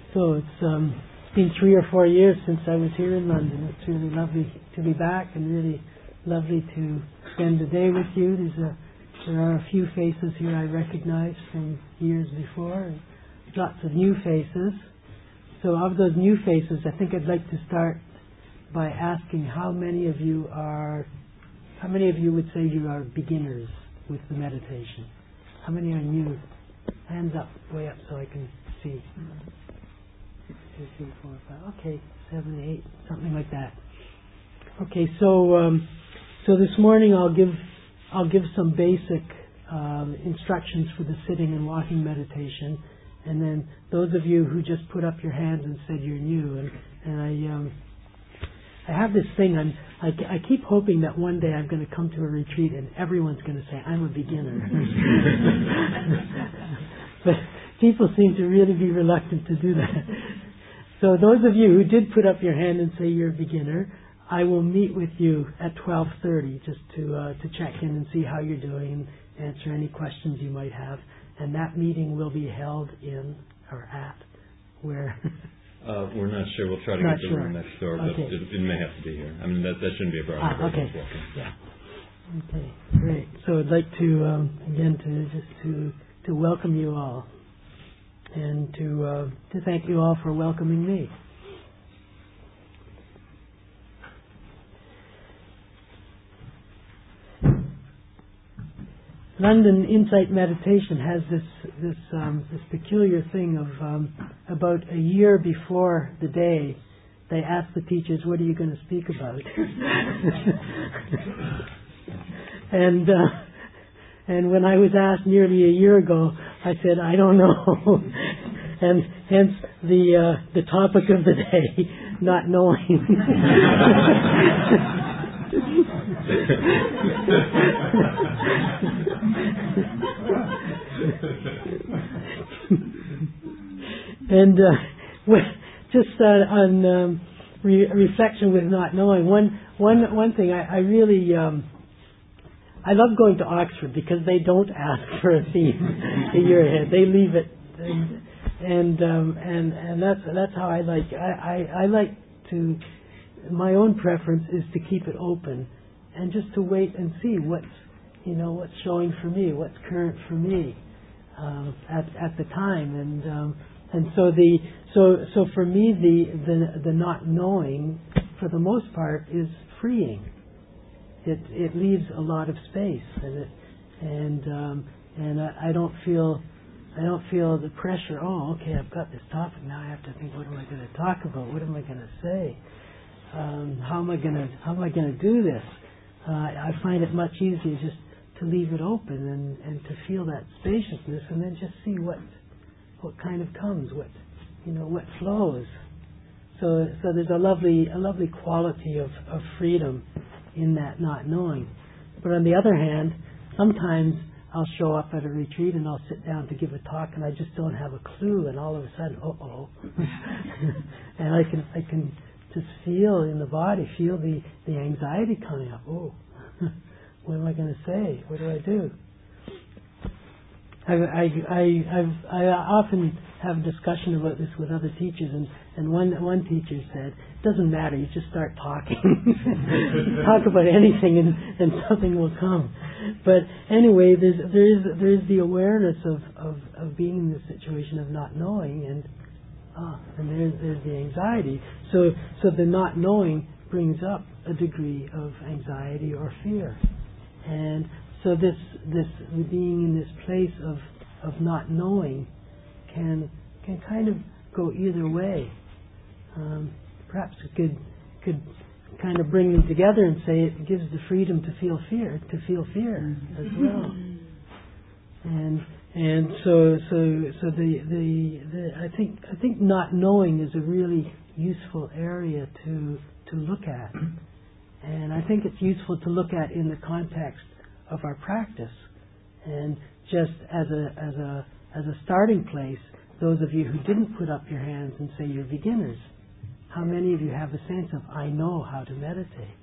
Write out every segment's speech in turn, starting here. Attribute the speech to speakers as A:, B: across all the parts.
A: So it's been 3 or 4 years since I was here in London. It's really lovely to be back and really lovely to spend the day with you. There are a few faces here I recognize from years before, and lots of new faces. So of those new faces, I think I'd like to start by asking how many of you would say you are beginners with the meditation? How many are new? Hands up, way up so I can see. 2, 3, 4, 5. Okay, 7, 8, something like that. Okay, so this morning I'll give some basic instructions for the sitting and walking meditation, and then those of you who just put up your hands and said you're new, and I have this thing. I keep hoping that one day I'm going to come to a retreat and everyone's going to say I'm a beginner. But people seem to really be reluctant to do that. So those of you who did put up your hand and say you're a beginner, I will meet with you at 12:30 just to check in and see how you're doing and answer any questions you might have. And that meeting will be held in or at where.
B: We're not sure. We'll try to get the room next door, but it may have to be here. I mean, that shouldn't be a problem.
A: Okay. Yeah. Okay. Great. So I'd like to again to welcome you all, and to thank you all for welcoming me. London Insight Meditation has this peculiar thing of about a year before the day, they ask the teachers, "What are you going to speak about?" and when I was asked nearly a year ago, I said, "I don't know," and hence the topic of the day, not knowing. And just on reflection with not knowing, one thing I really I love going to Oxford because they don't ask for a theme a year ahead. They leave it, and that's how I like. I like to. My own preference is to keep it open and just to wait and see what's showing for me, what's current for me at the time, and so for me the not knowing for the most part is freeing. It leaves a lot of space, and I don't feel the pressure. Oh, okay, I've got this topic now. I have to think, what am I going to talk about? What am I going to say? How am I going to do this? I find it much easier just to leave it open and to feel that spaciousness, and then just see what kind of comes, what flows. So there's a lovely quality of freedom in that not knowing. But on the other hand, sometimes I'll show up at a retreat and I'll sit down to give a talk and I just don't have a clue, and all of a sudden, and I can just feel in the body, feel the anxiety coming up. Oh, what am I going to say? What do I do? I often have a discussion about this with other teachers, and one teacher said, "It doesn't matter, you just start talking. Talk about anything and something will come." But anyway, there is the awareness of being in this situation of not knowing, and there's the anxiety. So the not knowing brings up a degree of anxiety or fear. And so this being in this place of not knowing can kind of go either way. Perhaps it could kind of bring them together and say it gives the freedom to feel fear as well. And so I think not knowing is a really useful area to look at, and I think it's useful to look at in the context of our practice. And just as a starting place, those of you who didn't put up your hands and say you're beginners, how many of you have a sense of I know how to meditate?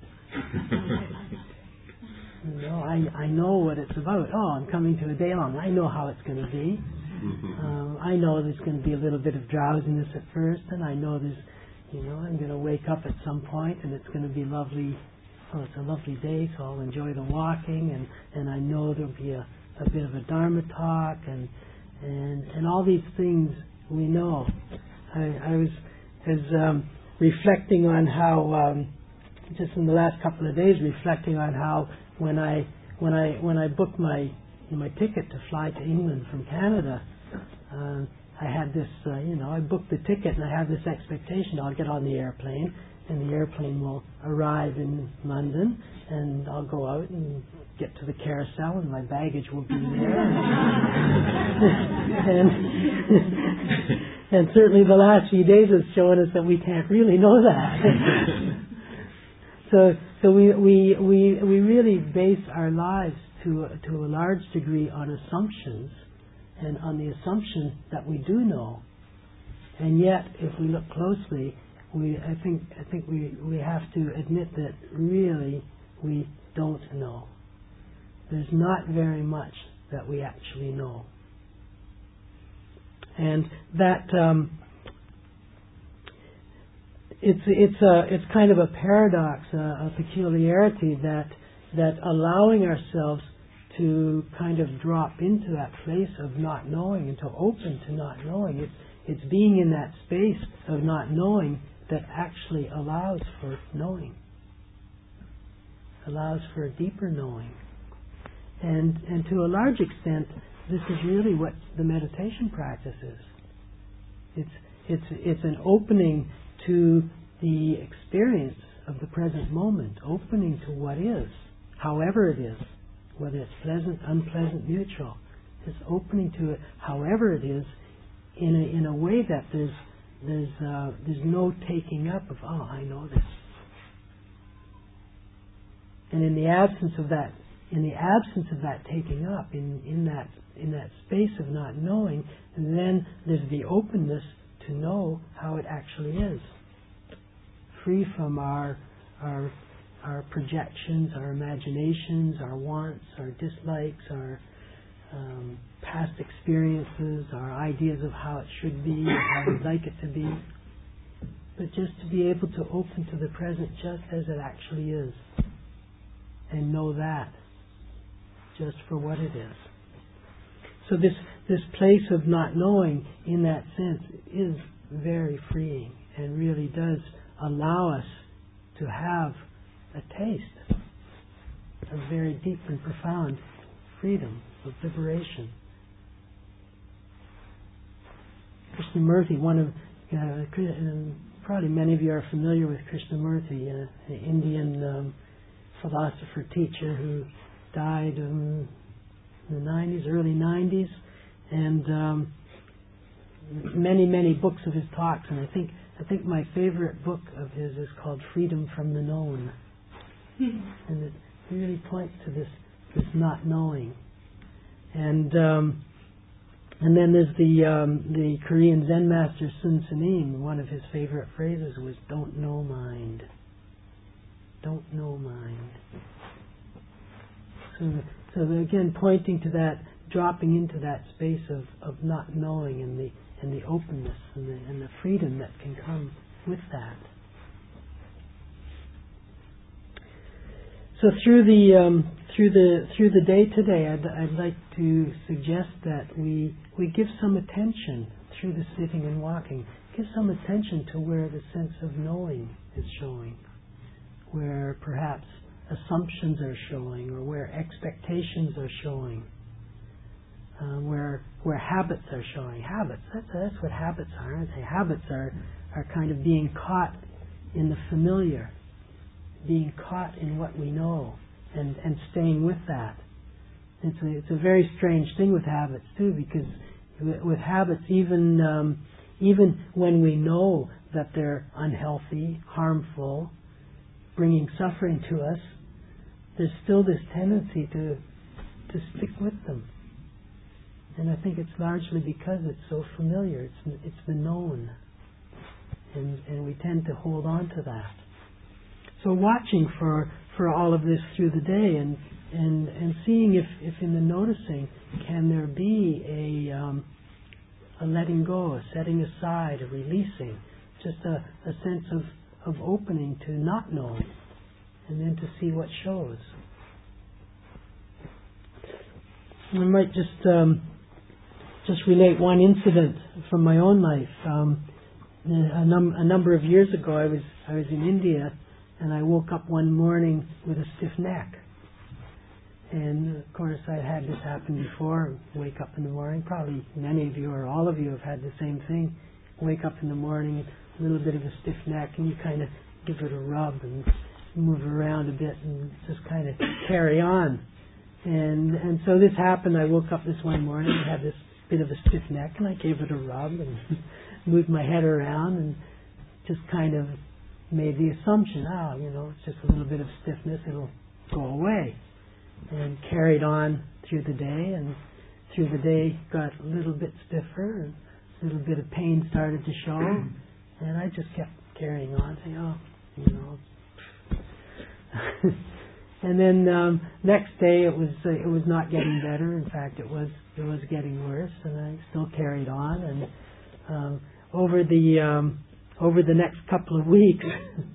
A: I know what it's about. Oh, I'm coming to a day long. I know how it's going to be. I know there's going to be a little bit of drowsiness at first, and I know there's, I'm going to wake up at some point, and it's going to be lovely. Oh, it's a lovely day, so I'll enjoy the walking, and I know there'll be a bit of a Dharma talk, and all these things we know. I was reflecting on how just in the last couple of days, reflecting on how when I booked my ticket to fly to England from Canada, I had this, I booked the ticket and I had this expectation I'll get on the airplane and the airplane will arrive in London and I'll go out and get to the carousel and my baggage will be there. and certainly the last few days have shown us that we can't really know that. So we really base our lives to a large degree on assumptions and on the assumption that we do know. And yet, if we look closely, I think we have to admit that really we don't know. There's not very much that we actually know. And that it's kind of a paradox, a peculiarity that allowing ourselves to kind of drop into that place of not knowing and to open to not knowing. It's being in that space of not knowing that actually allows for knowing, allows for a deeper knowing. And to a large extent, this is really what the meditation practice is. It's an opening to the experience of the present moment, opening to what is, however it is, whether it's pleasant, unpleasant, neutral. It's opening to it, however it is, in a way that there's no taking up of, oh, I know this. And in the absence of that taking up, in that space of not knowing, then there's the openness to know how it actually is, free from our projections, our imaginations, our wants, our dislikes, our past experiences, our ideas of how it should be, how we'd like it to be, but just to be able to open to the present just as it actually is, and know that just for what it is. So this place of not knowing, in that sense, is very freeing and really does allow us to have a taste of very deep and profound freedom, of liberation. Krishnamurti, one of probably many of you are familiar with Krishnamurti, an Indian philosopher teacher who died in the 90s, early 90s, and many books of his talks. And I think my favorite book of his is called Freedom from the Known, and it really points to this not knowing. And then there's the Korean Zen master Sun Sunim. One of his favorite phrases was "Don't know mind." Don't know mind. So again, pointing to that, dropping into that space of not knowing and the openness and the freedom that can come with that. So through the day today, I'd like to suggest that we give some attention through the sitting and walking. Give some attention to where the sense of knowing is showing, where perhaps assumptions are showing, or where expectations are showing, where habits are showing. Habits, that's what habits are, aren't they? Habits are kind of being caught in the familiar, being caught in what we know, and staying with that. It's a very strange thing with habits too, because with habits, even when we know that they're unhealthy, harmful, bringing suffering to us, there's still this tendency to stick with them. And I think it's largely because it's so familiar. It's the known, and we tend to hold on to that. So watching for all of this through the day, and seeing if in the noticing can there be a letting go, a setting aside, a releasing, just a sense of opening to not knowing, and then to see what shows. I might just relate one incident from my own life. A number of years ago, I was in India, and I woke up one morning with a stiff neck. And of course, I had this happen before. Wake up in the morning. Probably many of you or all of you have had the same thing. Wake up in the morning, a little bit of a stiff neck, and you kind of give it a rub and move around a bit and just kind of carry on. And so this happened. I woke up this one morning and had this bit of a stiff neck, and I gave it a rub and moved my head around and just kind of made the assumption, it's just a little bit of stiffness, it'll go away. And carried on through the day, and through the day got a little bit stiffer, and a little bit of pain started to show, and I just kept carrying on, saying, and then next day it was not getting better. In fact, it was getting worse, and I still carried on. And over the next couple of weeks,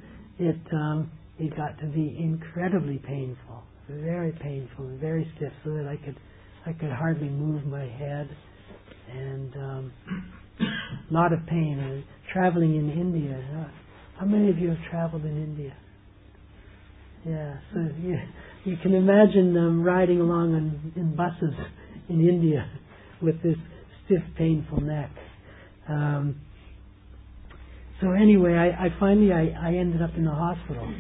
A: it got to be incredibly painful, very painful, and very stiff, so that I could hardly move my head, and a lot of pain. And traveling in India, how many of you have traveled in India? Yeah, so you can imagine riding along in buses in India with this stiff, painful neck. So anyway, I finally ended up in the hospital,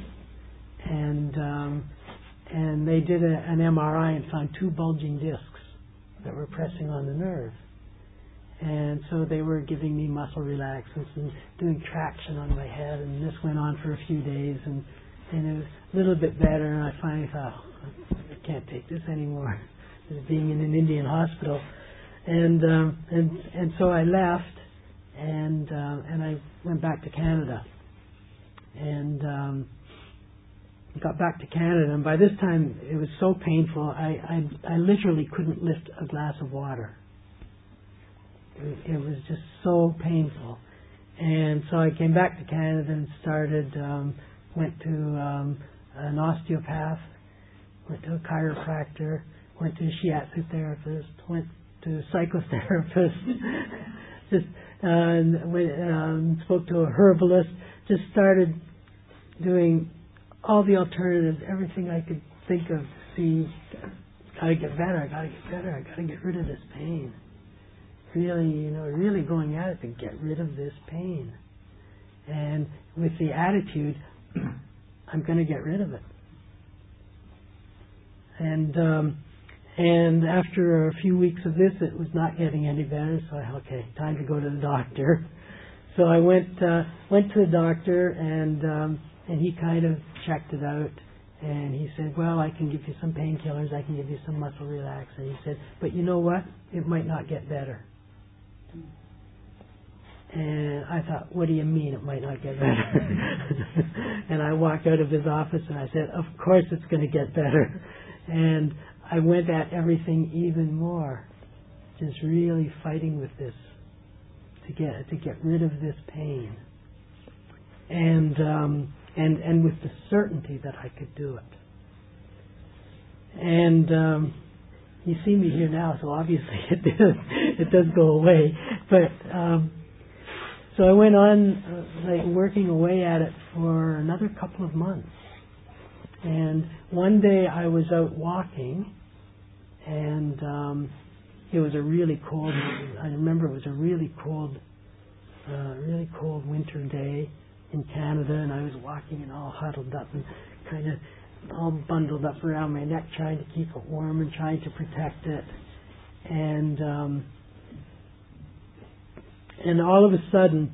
A: and they did an MRI and found 2 bulging discs that were pressing on the nerve. And so they were giving me muscle relaxants and doing traction on my head, and this went on for a few days, and it was a little bit better, and I finally thought, I can't take this anymore, just being in an Indian hospital. And so I left, and I went back to Canada, and got back to Canada, and by this time it was so painful, I literally couldn't lift a glass of water. It was just so painful. And so I came back to Canada and started, went to an osteopath, went to a chiropractor, went to a shiatsu therapist, went to a psychotherapist, just spoke to a herbalist, just started doing all the alternatives, everything I could think of to see, gotta get better, I gotta get rid of this pain. Really going at it to get rid of this pain. And with the attitude, I'm going to get rid of it. And after a few weeks of this, it was not getting any better, so time to go to the doctor. So I went to the doctor, and he kind of checked it out, and he said, well, I can give you some painkillers, I can give you some muscle relaxer. He said, but you know what? It might not get better. And I thought, what do you mean it might not get better? And I walked out of his office and I said, of course it's going to get better. And I went at everything even more, just really fighting with this to get rid of this pain. And with the certainty that I could do it. And you see me here now, so obviously it does go away. But so I went on working away at it for another couple of months. And one day I was out walking, and it was a really cold. I remember it was a really cold winter day in Canada, and I was walking and all huddled up and kind of all bundled up around my neck, trying to keep it warm and trying to protect it. And all of a sudden,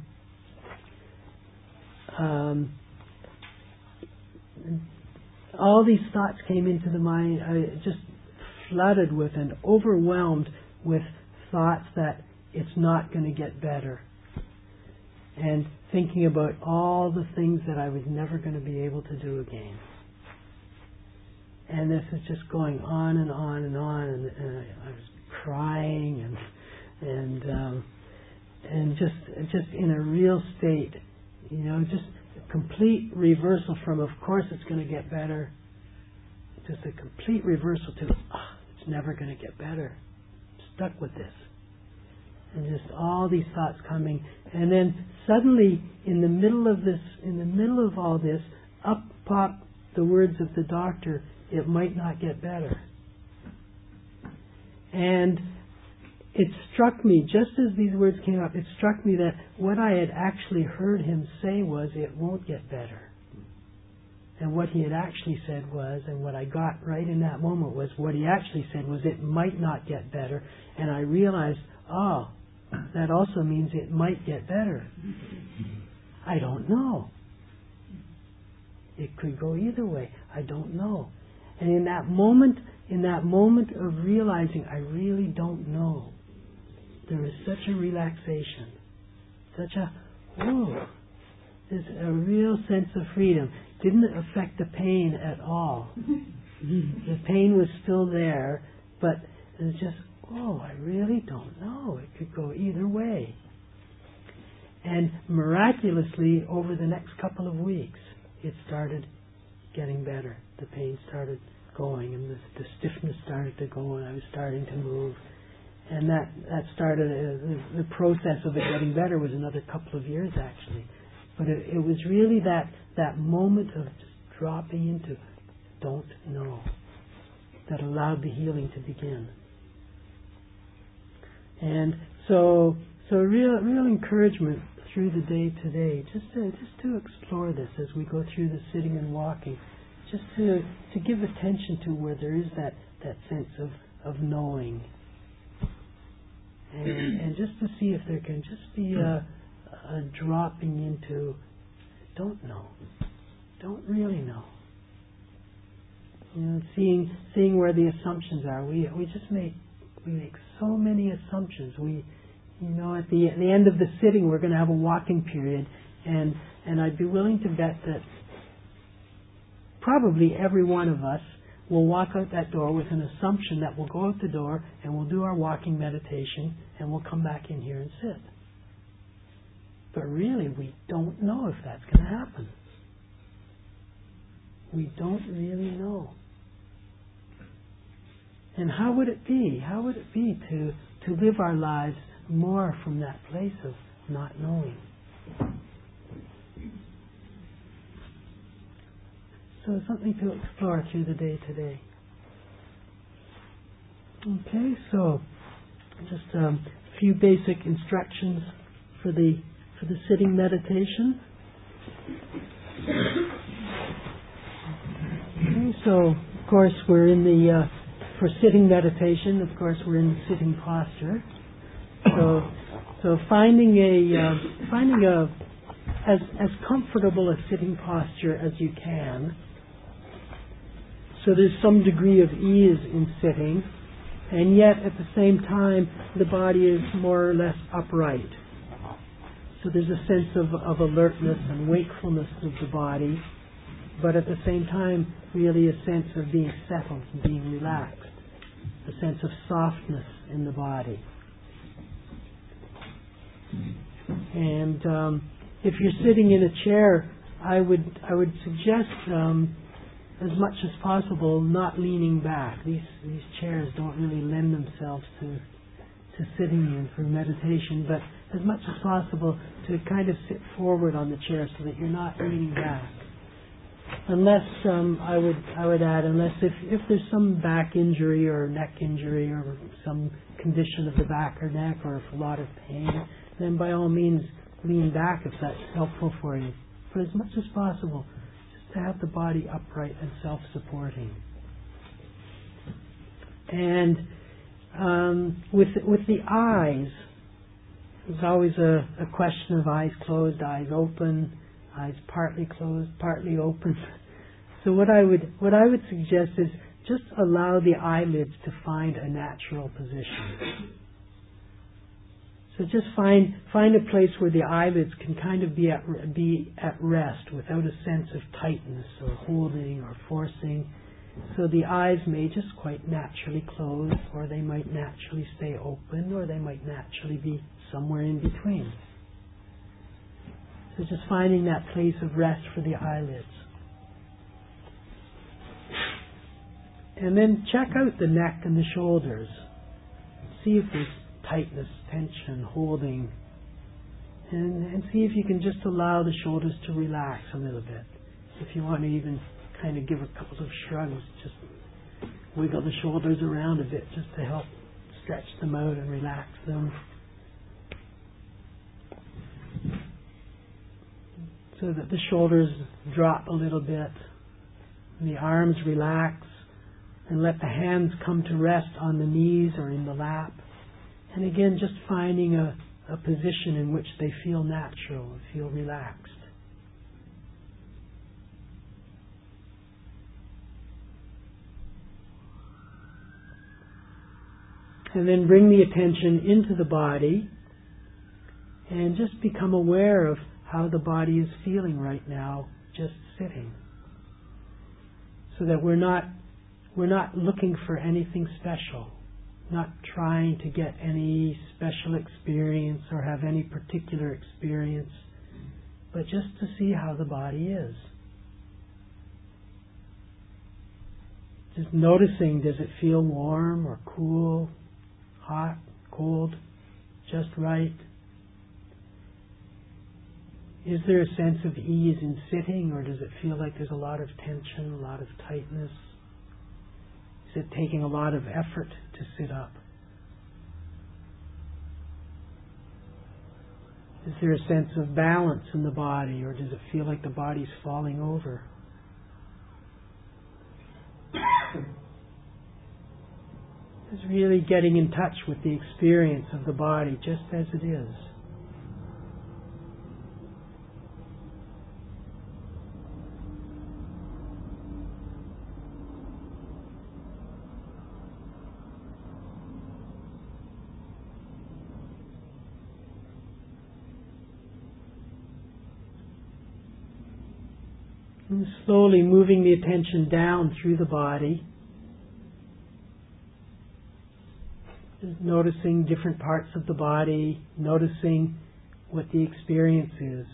A: all these thoughts came into the mind. I just flooded with and overwhelmed with thoughts that it's not going to get better. And thinking about all the things that I was never going to be able to do again. And this is just going on and on and on, and I was crying, just in a real state, just a complete reversal from, of course it's going to get better, just a complete reversal to, it's never going to get better. I'm stuck with this. And just all these thoughts coming. And then suddenly, in the middle of all this, up pop the words of the doctor, it might not get better. And it struck me, just as these words came up, it struck me that what I had actually heard him say was, it won't get better. And what he had actually said was, and what I got right in that moment was, what he actually said was, it might not get better. And I realized, that also means it might get better. I don't know. It could go either way. I don't know. And in that moment of realizing I really don't know, there was such a relaxation, such a, there's a real sense of freedom. Didn't affect the pain at all. The pain was still there, but it was just, I really don't know. It could go either way. And miraculously, over the next couple of weeks, it started getting better. The pain started going, and the stiffness started to go, and I was starting to move. And that started, the process of it getting better was another couple of years, actually. But it was really that moment of just dropping into don't know that allowed the healing to begin. And so real encouragement through the day today, just to explore this as we go through the sitting and walking, just to give attention to where there is that sense of knowing, and just to see if there can just be a dropping into don't know, don't really know. Seeing where the assumptions are. We make so many assumptions. At the end of the sitting, we're going to have a walking period, and I'd be willing to bet that probably every one of us will walk out that door with an assumption that we'll go out the door and we'll do our walking meditation and we'll come back in here and sit. But really, we don't know if that's going to happen. We don't really know. And how would it be? How would it be to live our lives more from that place of not knowing? So something to explore through the day today. Okay, so just a few basic instructions for the sitting meditation. Okay, so of course we're in the for sitting meditation. Of course we're in the sitting posture. So finding a as comfortable a sitting posture as you can. So there's some degree of ease in sitting, and yet at the same time the body is more or less upright. So there's a sense of alertness and wakefulness of the body, but at the same time really a sense of being settled and being relaxed, a sense of softness in the body. And if you're sitting in a chair, I would suggest as much as possible not leaning back. These chairs don't really lend themselves to sitting in for meditation, but as much as possible to kind of sit forward on the chair so that you're not leaning back. Unless I would add, unless if there's some back injury or neck injury or some condition of the back or neck or a lot of pain, then by all means lean back if that's helpful for you. But as much as possible, just to have the body upright and self-supporting. And with the eyes, there's always a question of eyes closed, eyes open, eyes partly closed, partly open. So what I would suggest is just allow the eyelids to find a natural position. So just find a place where the eyelids can kind of be at rest without a sense of tightness or holding or forcing. So the eyes may just quite naturally close, or they might naturally stay open, or they might naturally be somewhere in between. So just finding that place of rest for the eyelids. And then check out the neck and the shoulders. See if there's tightness, tension, holding. And see if you can just allow the shoulders to relax a little bit. If you want to even kind of give a couple of shrugs, just wiggle the shoulders around a bit just to help stretch them out and relax them. So that the shoulders drop a little bit, and the arms relax, and let the hands come to rest on the knees or in the lap. And again, just finding a position in which they feel natural, feel relaxed. And then bring the attention into the body and just become aware of how the body is feeling right now, just sitting. So that we're not looking for anything special, not trying to get any special experience or have any particular experience, but just to see how the body is. Just noticing, does it feel warm or cool, hot, cold, just right? Is there a sense of ease in sitting, or does it feel like there's a lot of tension, a lot of tightness? Is it taking a lot of effort to sit up? Is there a sense of balance in the body, or does it feel like the body's falling over? It's really getting in touch with the experience of the body just as it is. And slowly moving the attention down through the body. Just noticing different parts of the body, noticing what the experience is.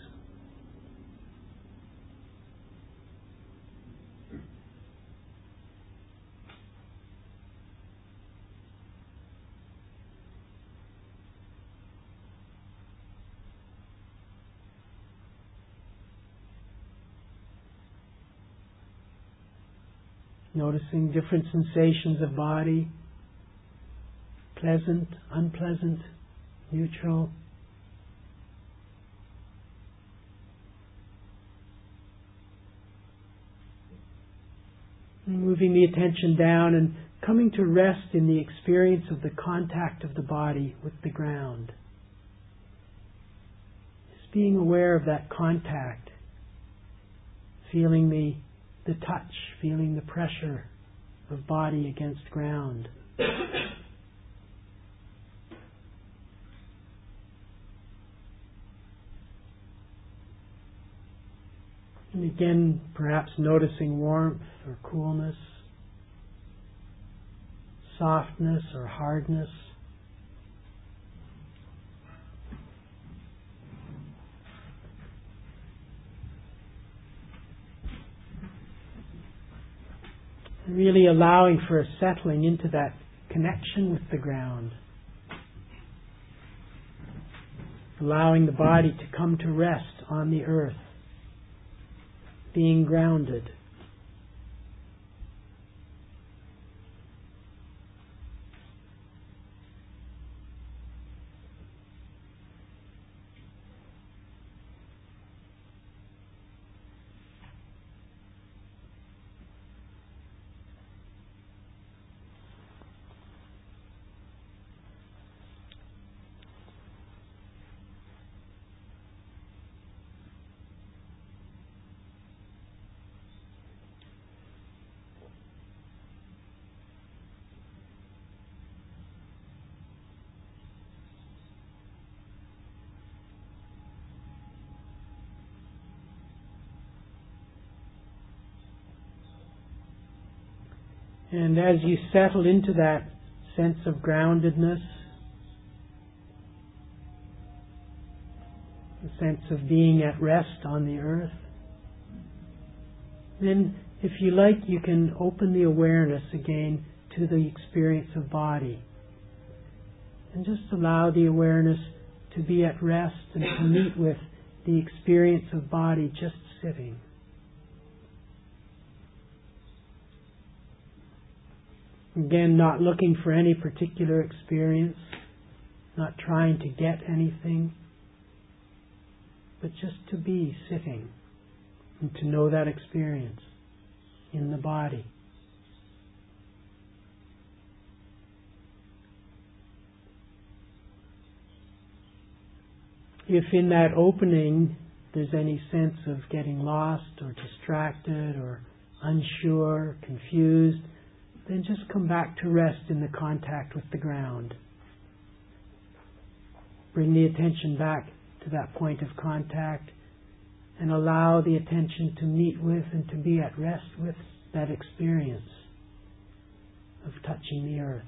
A: Noticing different sensations of body, pleasant, unpleasant, neutral. Moving the attention down and coming to rest in the experience of the contact of the body with the ground. Just being aware of that contact, feeling the touch, feeling the pressure of body against ground. And again, perhaps noticing warmth or coolness, softness or hardness. Really allowing for a settling into that connection with the ground. Allowing the body to come to rest on the earth, being grounded. And as you settle into that sense of groundedness, the sense of being at rest on the earth, then if you like, you can open the awareness again to the experience of body. And just allow the awareness to be at rest and to meet with the experience of body just sitting. Again, not looking for any particular experience, not trying to get anything, but just to be sitting and to know that experience in the body. If in that opening there's any sense of getting lost or distracted or unsure, confused, then just come back to rest in the contact with the ground. Bring the attention back to that point of contact and allow the attention to meet with and to be at rest with that experience of touching the earth.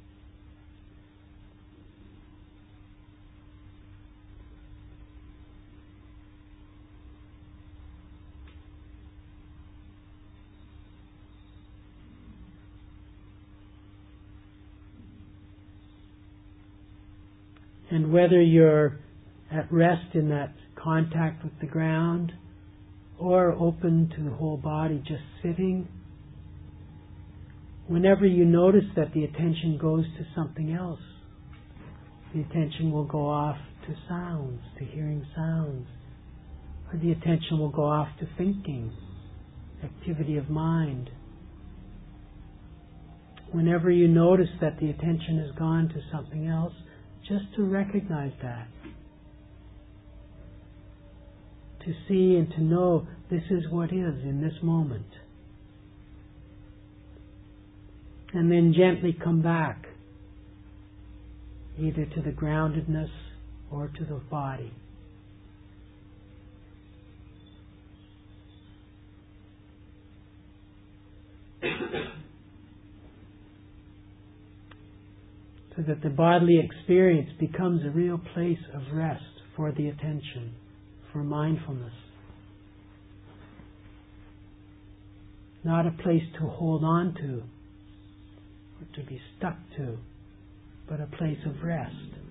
A: And whether you're at rest in that contact with the ground or open to the whole body just sitting, whenever you notice that the attention goes to something else, the attention will go off to sounds, to hearing sounds, or the attention will go off to thinking, activity of mind. Whenever you notice that the attention has gone to something else, just to recognize that. To see and to know this is what is in this moment. And then gently come back, either to the groundedness or to the body. So that the bodily experience becomes a real place of rest for the attention, for mindfulness. Not a place to hold on to or to be stuck to, but a place of rest.